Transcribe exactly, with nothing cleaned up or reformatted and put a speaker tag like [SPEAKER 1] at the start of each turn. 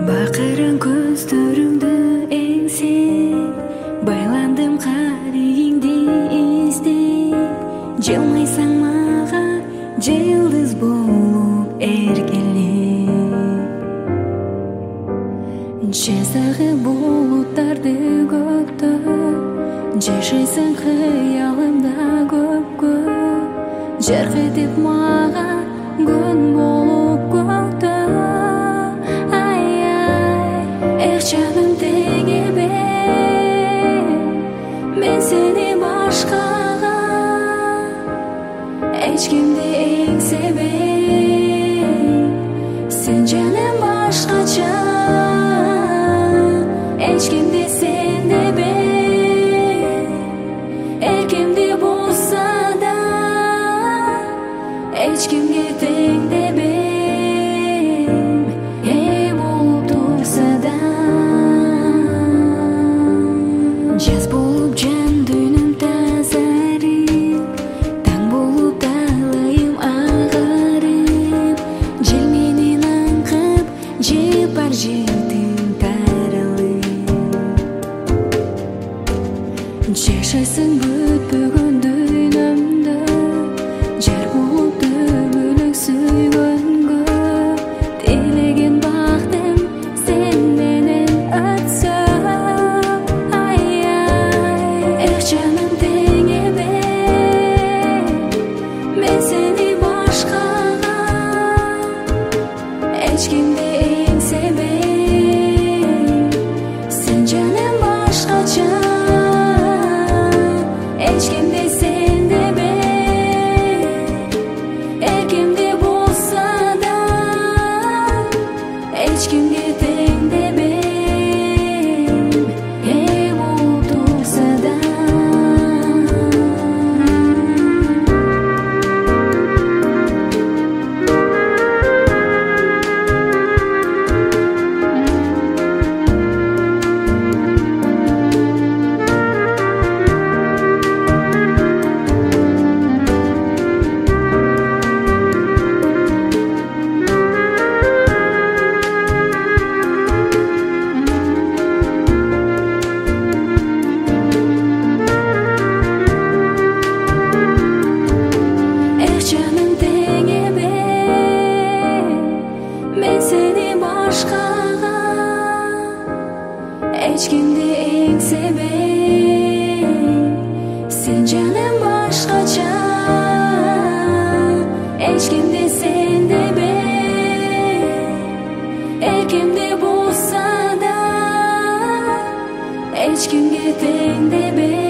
[SPEAKER 1] Бақырың көздөрүңдү эңсе, байландым карегиңди издеп. Жылмайсаң мага жылдыз болуп эркелеп. Жазагы булуттарды көктөп, жашайсың кыялымда көпкө. Жарк этип мага күн болуп көктө. Жаным теңеме, мен сени башкага эч кимди эңсебейм. Сен жаным башкача, эч кимди сендебейм. Эркимди болса да эч кимге тең дебейм. Эй болуп турса да жаз болуп жан дүйнөм тазарып, таң болуп далайым агарып, жел менен аңкып жыпар жыртым таралып. Жашайсың бүтпөгөн дүйнөмдө, жар болуп дөбөлөк сүйгөнгө. Тилеген бактым сен менен өтсө. Жаным теңеме, мен сени башкага эч кимди эңсебейм. Сен жаным башкача, эч кимди сендебейм. Эркимди болса да эч кимге тең дебейм. Эй болуп турса да жаным теңеме, мен сени башкага эч кимди эңсебейм. Сен жаным башкача, эч кимди сендебейм. Эркимди болса да эч кимге тең дебейм.